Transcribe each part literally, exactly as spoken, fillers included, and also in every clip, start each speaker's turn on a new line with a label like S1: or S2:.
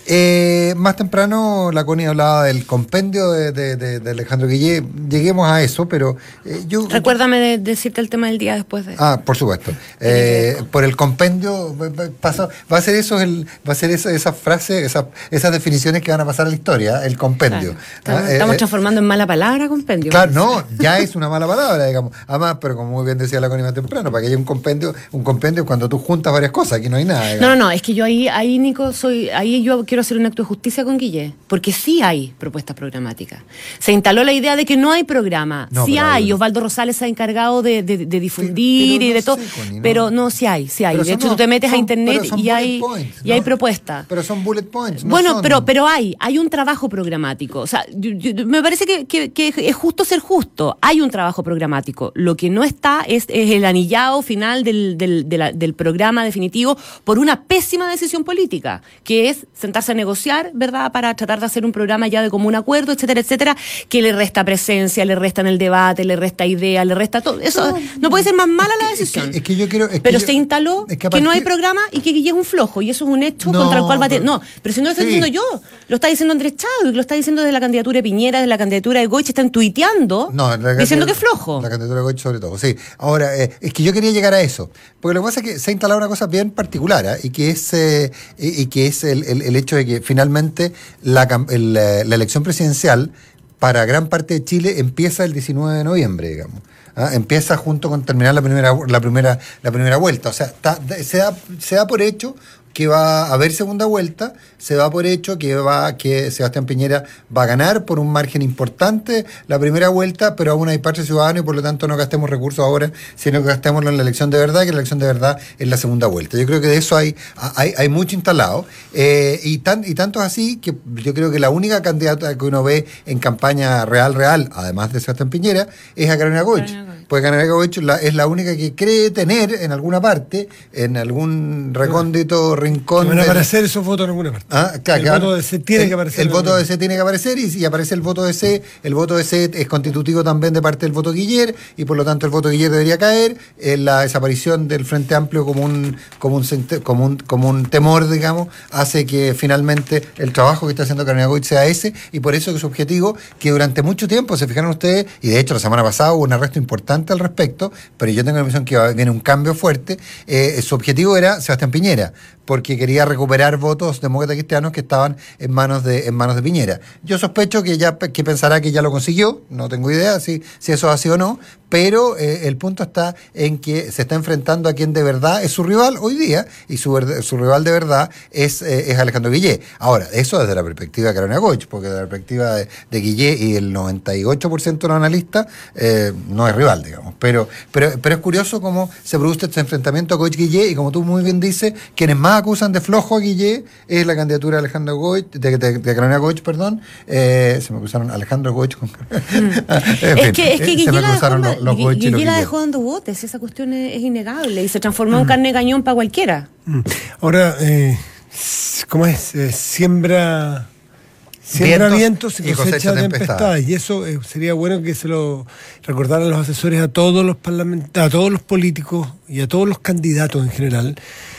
S1: Eh, más temprano la Connie hablaba del compendio de, de, de, de Alejandro Guillé. Lleguemos a eso, pero eh, yo...
S2: Recuérdame de, de decirte el tema del día después de...
S1: Ah, por supuesto. Eh, por el compendio pasa, va a ser eso, el, va a ser eso, esa frase, esa, esas definiciones que van a pasar a la historia, el compendio.
S2: Claro,
S1: ah,
S2: estamos
S1: eh,
S2: transformando en mala palabra compendio.
S1: Claro, no, ya es una mala palabra, digamos. Además, pero como muy bien decía la Connie más temprano, para que haya un compendio, un compendio cuando tú juntas varias cosas, aquí no hay nada. Digamos.
S2: No, no, no, es que yo ahí, ahí, Nico, soy, ahí yo quiero hacer un acto de justicia con Guillé, porque sí hay propuestas programáticas. Se instaló la idea de que no hay programa, no, sí hay, hay, Osvaldo Rosales se ha encargado de, de, de difundir y de no todo, sé, Connie, no. pero no, sí hay, sí hay. Pero de hecho, no, tú te metes son, a internet y hay, points, y ¿no? hay propuestas.
S1: Pero son bullet points. No
S2: bueno,
S1: son...
S2: pero, pero hay, hay un trabajo programático. O sea, yo, yo, me parece que, que, que es justo ser justo. Hay un trabajo programático. Lo que no está es, es el anillado final del, del, de la, del programa definitivo por una pésima decisión política, que es sentarse a negociar, ¿verdad?, para tratar de hacer un programa ya de común acuerdo, etcétera, etcétera, que le resta presencia, le resta en el debate, le resta idea, le resta todo. Eso no, no puede ser más mala la decisión.
S1: Es que, es que yo quiero, es
S2: pero
S1: que
S2: se
S1: yo,
S2: instaló es que, que no hay programa y que Guillé es un flojo, y eso es un hecho
S1: no,
S2: contra el cual va a tener...
S1: pero,
S2: No, pero si no lo estoy
S1: sí.
S2: diciendo yo, lo está diciendo Andrés Chadwick, lo está diciendo desde la candidatura de Piñera, desde la candidatura de Goich, están tuiteando
S1: no,
S2: diciendo que es flojo.
S1: La candidatura de Goich sobre todo, sí. Ahora, eh, es que yo quería llegar a eso, porque lo que pasa es que se ha instalado una cosa bien particular, ¿eh? y que es eh, y, y que es el, el, el hecho de que finalmente la, el, la elección presidencial para gran parte de Chile empieza el diecinueve de noviembre, digamos. ¿Ah? Empieza junto con terminar la primera la primera la primera vuelta, o sea, está, se da se da por hecho que va a haber segunda vuelta, se da por hecho que va que Sebastián Piñera va a ganar por un margen importante la primera vuelta, pero aún hay parte ciudadano y por lo tanto no gastemos recursos ahora, sino que gastémoslo en la elección de verdad, que la elección de verdad es la segunda vuelta. Yo creo que de eso hay hay, hay mucho instalado, eh, y, tan, y tanto es así que yo creo que la única candidata que uno ve en campaña real, real, además de Sebastián Piñera, es a Carolina Goich. Pues Carolina Goich es la única que cree tener en alguna parte, en algún recóndito rincón.
S3: Que van a aparecer esos votos en alguna parte.
S1: Ah, claro,
S3: el
S1: claro.
S3: voto de C tiene
S1: el,
S3: que aparecer.
S1: El voto de C tiene que aparecer y, y aparece el voto de C. El voto de C es constitutivo también de parte del voto Guiller y por lo tanto el voto Guiller debería caer. Eh, la desaparición del Frente Amplio como un, como, un, como, un, como un temor, digamos, hace que finalmente el trabajo que está haciendo Carolina Goich sea ese y por eso que su objetivo, que durante mucho tiempo, se fijaron ustedes, y de hecho la semana pasada hubo un arresto importante al respecto, pero yo tengo la impresión que viene un cambio fuerte, eh, su objetivo era Sebastián Piñera, porque quería recuperar votos demócratas cristianos que estaban en manos de en manos de Piñera. Yo sospecho que ya que pensará que ya lo consiguió, no tengo idea si, si eso es así o no, pero eh, el punto está en que se está enfrentando a quien de verdad es su rival hoy día, y su, su rival de verdad es, eh, es Alejandro Guillé. Ahora, eso desde la perspectiva de Carolina Goich, porque desde la perspectiva de, de Guillé y el noventa y ocho por ciento de los analistas, eh, no es rival, digamos. Pero, pero, pero es curioso cómo se produce este enfrentamiento Goich-Guillé, y como tú muy bien dices, quienes más acusan de flojo a Guillé es la candidatura de Alejandro Goich, de, de, de Carolina Goich, perdón, eh, se me acusaron Alejandro Goich con
S2: mm. en es fin, que, es que
S1: eh, se me acusaron los, los Goich y los
S2: Guillé la dejó dando botes, esa cuestión es, es innegable, y se transformó en mm. carne de cañón para cualquiera.
S3: Mm. Ahora, eh, ¿cómo es? Eh, siembra... Siembra vientos y cosecha, cosecha tempestades. Y eso eh, sería bueno que se lo recordaran los asesores a todos los parlamentarios, a todos los políticos y a todos los candidatos en general,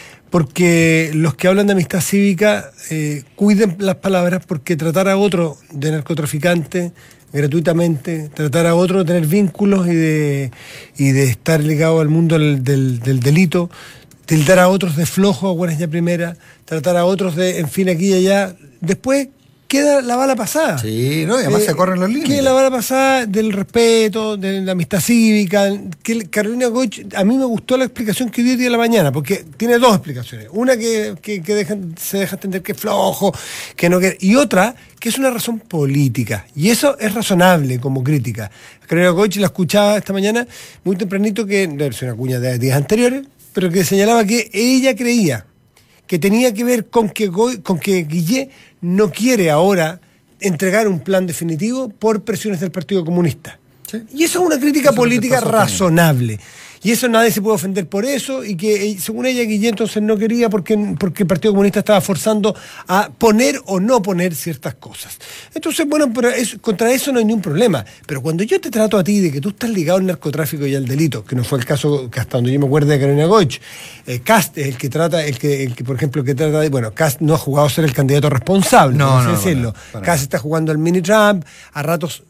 S3: porque los que hablan de amistad cívica eh, cuiden las palabras, porque tratar a otro de narcotraficante gratuitamente, tratar a otro de tener vínculos y de, y de estar ligado al mundo del, del, del delito, tildar a otros de flojo a buenas ya primera, tratar a otros de, en fin, aquí y allá, después queda la bala pasada.
S1: Sí, ¿no? Y además eh, se corren los límites.
S3: Queda la bala pasada del respeto, de la amistad cívica. Que Carolina Goich, a mí me gustó la explicación que dio el día de la mañana, porque tiene dos explicaciones. Una que, que, que dejan, se deja entender que es flojo, que no quiere, y otra que es una razón política. Y eso es razonable como crítica. Carolina Goich la escuchaba esta mañana muy tempranito, que es una cuña de días anteriores, pero que señalaba que ella creía que tenía que ver con que, Goich, con que Guillé no quiere ahora entregar un plan definitivo por presiones del Partido Comunista. ¿Sí? Y eso es una crítica eso política razonable. Y eso nadie se puede ofender por eso, y que según ella Guillén entonces no quería porque, porque el Partido Comunista estaba forzando a poner o no poner ciertas cosas. Entonces, bueno, pero eso, contra eso no hay ningún problema. Pero cuando yo te trato a ti de que tú estás ligado al narcotráfico y al delito, que no fue el caso que hasta donde yo me acuerdo de Carolina Goich, eh, Kast es el que trata, el que, el que por ejemplo, el que trata de, bueno, Kast no ha jugado a ser el candidato responsable,
S1: no,
S3: por así
S1: no,
S3: decirlo.
S1: Para, para.
S3: Kast está jugando al mini Trump, a ratos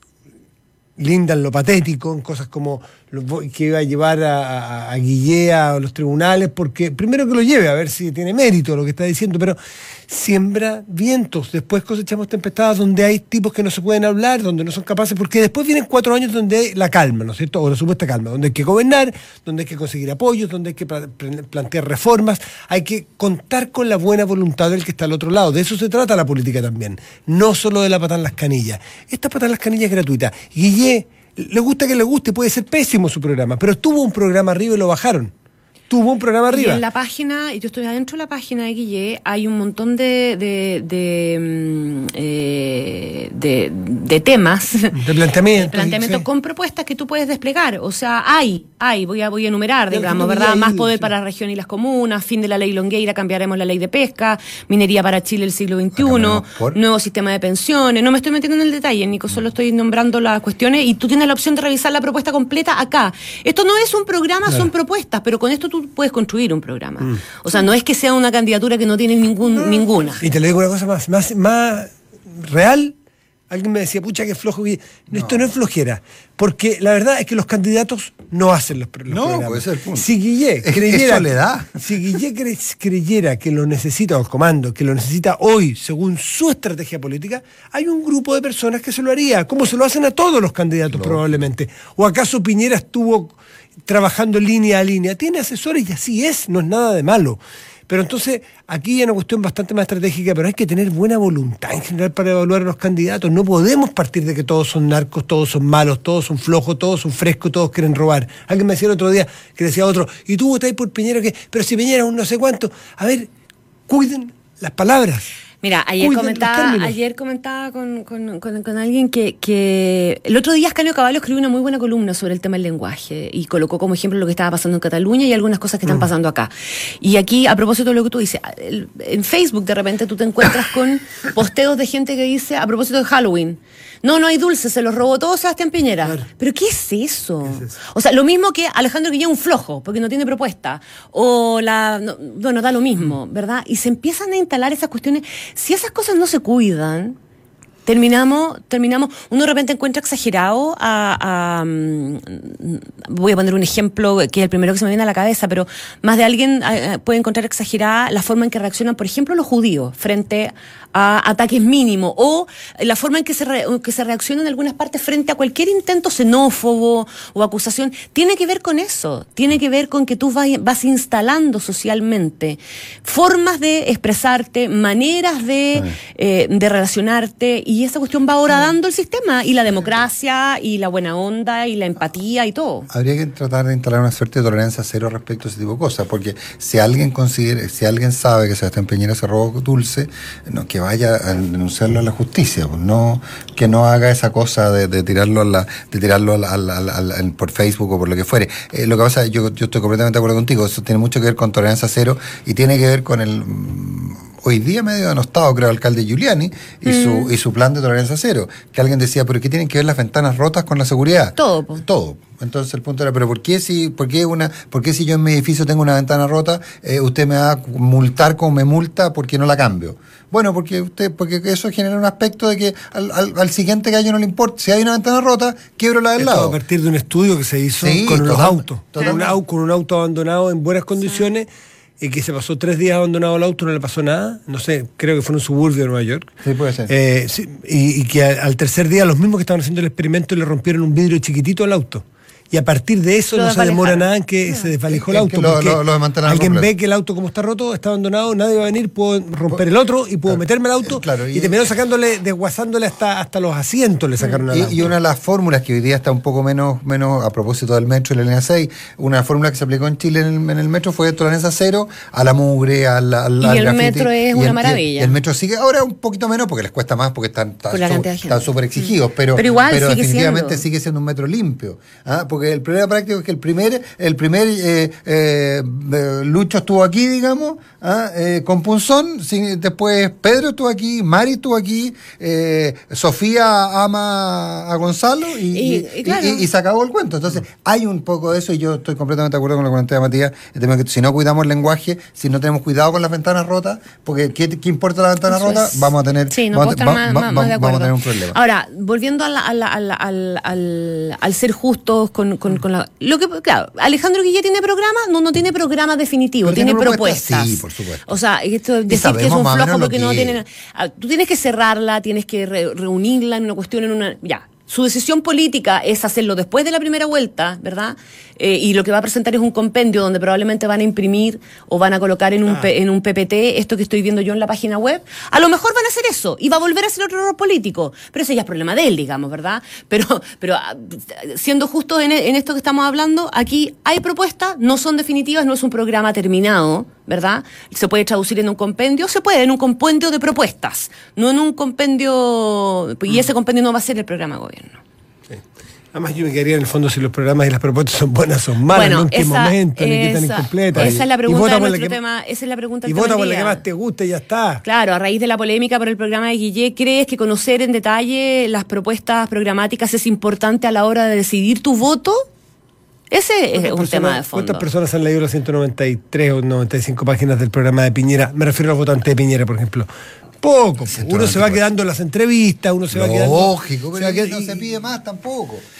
S3: linda en lo patético, en cosas como lo, que iba a llevar a, a, a Guillé a los tribunales, porque primero que lo lleve, a ver si tiene mérito lo que está diciendo, pero siembra vientos, después cosechamos tempestades donde hay tipos que no se pueden hablar, donde no son capaces, porque después vienen cuatro años donde hay la calma, ¿no es cierto? O la supuesta calma, donde hay que gobernar, donde hay que conseguir apoyos, donde hay que plantear reformas, hay que contar con la buena voluntad del que está al otro lado. De eso se trata la política también, no solo de la patada en las canillas. Esta patada en las canillas es gratuita. Guillé, le gusta que le guste, puede ser pésimo su programa, pero tuvo un programa arriba y lo bajaron. Tuvo un programa arriba.
S2: Y en la página, yo estoy adentro de la página de Guillé, hay un montón de de, de, eh, de, de temas.
S3: De planteamientos.
S2: De planteamientos sí. Con propuestas que tú puedes desplegar. O sea, hay, hay, voy a, voy a enumerar, digamos, ¿verdad? Más poder sí. para la región y las comunas, fin de la ley Longueira, cambiaremos la ley de pesca, minería para Chile el siglo veintiuno, nuevo sistema de pensiones. No me estoy metiendo en el detalle, Nico, solo estoy nombrando las cuestiones y tú tienes la opción de revisar la propuesta completa acá. Esto no es un programa, claro. Son propuestas, pero con esto tú puedes construir un programa. Mm. O sea, no es que sea una candidatura que no tiene ningún, no. ninguna.
S3: Y te lo digo una cosa más, más, más real. Alguien me decía, pucha, que flojo. No. Esto no es flojera. Porque la verdad es que los candidatos no hacen los, los
S1: no,
S3: programas.
S1: Puede ser el punto.
S3: Si Guillé creyera,
S1: soledad.
S3: Si Guillé cre creyera que lo necesita, o el comando, que lo necesita hoy, según su estrategia política, hay un grupo de personas que se lo haría, como se lo hacen a todos los candidatos no. probablemente. ¿O acaso Piñera estuvo trabajando línea a línea? Tiene asesores y así es, no es nada de malo. Pero entonces, aquí hay una cuestión bastante más estratégica, pero hay que tener buena voluntad en general para evaluar a los candidatos. No podemos partir de que todos son narcos, todos son malos, todos son flojos, todos son frescos, todos quieren robar. Alguien me decía el otro día, que decía otro, y tú votáis por Piñera, que pero si Piñera es un no sé cuánto. A ver, cuiden las palabras.
S2: Mira, ayer comentaba, ayer comentaba con, con, con, con alguien que, que el otro día Ascanio Cavallo escribió una muy buena columna sobre el tema del lenguaje y colocó como ejemplo lo que estaba pasando en Cataluña y algunas cosas que están mm. pasando acá. Y aquí, a propósito de lo que tú dices, en Facebook de repente tú te encuentras con posteos de gente que dice, a propósito de Halloween, no, no hay dulces, se los robó todo Sebastián Piñera. Claro. ¿Pero qué es eso? ¿Qué es eso? O sea, lo mismo que Alejandro Guillén un flojo, porque no tiene propuesta. O la... No, bueno, da lo mismo, ¿verdad? Y se empiezan a instalar esas cuestiones. Si esas cosas no se cuidan, terminamos, terminamos, uno de repente encuentra exagerado a, a um, voy a poner un ejemplo que es el primero que se me viene a la cabeza, pero más de alguien uh, puede encontrar exagerada la forma en que reaccionan, por ejemplo, los judíos frente a ataques mínimos, o la forma en que se, re, que se reacciona en algunas partes frente a cualquier intento xenófobo o acusación. Tiene que ver con eso, tiene que ver con que tú vas, vas instalando socialmente formas de expresarte, maneras de, sí. eh, de relacionarte, y esa cuestión va horadando el sistema, y la democracia, y la buena onda, y la empatía, y todo.
S1: Habría que tratar de instalar una suerte de tolerancia cero respecto a ese tipo de cosas, porque si alguien considera, si alguien sabe que Sebastián Piñera se robó dulce, no, que vaya a denunciarlo a la justicia, pues no, que no haga esa cosa de, de tirarlo a la, de tirarlo a la, a la, a la, a la, por Facebook o por lo que fuere. Eh, lo que pasa, yo, yo estoy completamente de acuerdo contigo, eso tiene mucho que ver con tolerancia cero y tiene que ver con el hoy día medio denostado, creo, alcalde Giuliani y mm. su y su plan de tolerancia cero, que alguien decía, pero ¿qué tienen que ver las ventanas rotas con la seguridad?
S2: Todo. Po.
S1: Todo. Entonces el punto era, pero ¿por qué si, por qué una, por qué si yo en mi edificio tengo una ventana rota, eh, usted me va a multar como me multa porque no la cambio? Bueno, porque usted, porque eso genera un aspecto de que al, al, al siguiente gallo no le importa. Si hay una ventana rota, quiebro la del
S3: Esto
S1: lado.
S3: A partir de un estudio que se hizo sí, con los autos. Con un, auto, con un auto abandonado en buenas condiciones. Sí. Y que se pasó tres días abandonado el auto, no le pasó nada, no sé, creo que fue en un suburbio de Nueva York.
S1: Sí, puede ser.
S3: Eh, sí, y, y que al, al tercer día los mismos que estaban haciendo el experimento le rompieron un vidrio chiquitito al auto. Y a partir de eso lo no se demora nada en que no. se desvalijó el auto.
S1: Lo, lo, lo
S3: alguien ve que el auto como está roto, está abandonado, nadie va a venir, puedo romper el otro y puedo claro. meterme el auto. Claro, y, y terminó sacándole, desguazándole hasta, hasta los asientos le sacaron
S1: y,
S3: al auto.
S1: Y una de las fórmulas que hoy día está un poco menos, menos a propósito del metro y la línea seis, una fórmula que se aplicó en Chile en el, en el metro fue tolerancia cero a la mugre, al, al,
S2: y
S1: al
S2: el
S1: graffiti.
S2: metro es
S1: y
S2: una
S1: el,
S2: maravilla.
S1: Y el, el metro sigue ahora un poquito menos porque les cuesta más porque están súper exigidos, pero,
S2: pero igual
S1: pero
S2: sigue
S1: definitivamente
S2: siendo.
S1: sigue siendo un metro limpio. ¿Ah? Porque que el problema práctico es que el primer, el primer eh, eh, Lucho estuvo aquí, digamos, ¿ah? eh, con Punzón, sin, después Pedro estuvo aquí, Mari estuvo aquí, eh, Sofía ama a Gonzalo y, y, y, claro. y, y se acabó el cuento. Entonces, hay un poco de eso y yo estoy completamente de acuerdo con lo que plantea Matías, el tema que si no cuidamos el lenguaje, si no tenemos cuidado con las ventanas rotas, porque ¿qué, qué importa la ventana eso rota? Es. Vamos a tener,
S2: sí, no
S1: vamos,
S2: va,
S1: más,
S2: más,
S1: va,
S2: más
S1: vamos a tener un problema.
S2: Ahora, volviendo a la, a la, a la, al, al, al ser justos con, con, con la... Lo que, claro, Alejandro Guillé tiene programa, no, no tiene programa definitivo, pero tiene, tiene propuestas. propuestas.
S1: Sí, por supuesto.
S2: O sea, esto decir que es un flojo porque no tiene... Tú tienes que cerrarla, tienes que re, reunirla en una cuestión, en una... Ya. Su decisión política es hacerlo después de la primera vuelta, ¿verdad? Eh, y lo que va a presentar es un compendio donde probablemente van a imprimir o van a colocar en un, ah. P, en un P P T esto que estoy viendo yo en la página web. A lo mejor van a hacer eso y va a volver a hacer otro error político. Pero ese ya es problema de él, digamos, ¿verdad? Pero, pero siendo justos en, en esto que estamos hablando, aquí hay propuestas, no son definitivas, no es un programa terminado, ¿verdad? Se puede traducir en un compendio, se puede, en un compendio de propuestas, no en un compendio, y ese compendio no va a ser el programa de gobierno.
S3: Sí. Además yo me quedaría en el fondo si los programas y las propuestas son buenas o son malas, bueno, ¿no? ¿En qué esa, momento? ¿En qué tan incompleta?
S2: Esa es la pregunta de nuestro tema, esa es la pregunta
S3: Y vota por la que más te guste y ya está.
S2: Claro, a raíz de la polémica por el programa de Guillé, ¿crees que conocer en detalle las propuestas programáticas es importante a la hora de decidir tu voto? Ese es un personas, tema de fondo.
S3: ¿Cuántas personas han leído las ciento noventa y tres o noventa y cinco páginas del programa de Piñera? Me refiero a los votantes de Piñera, por ejemplo. Poco. Uno se va quedando en las entrevistas, uno se va quedando...
S1: Lógico, pero aquí no se pide más tampoco.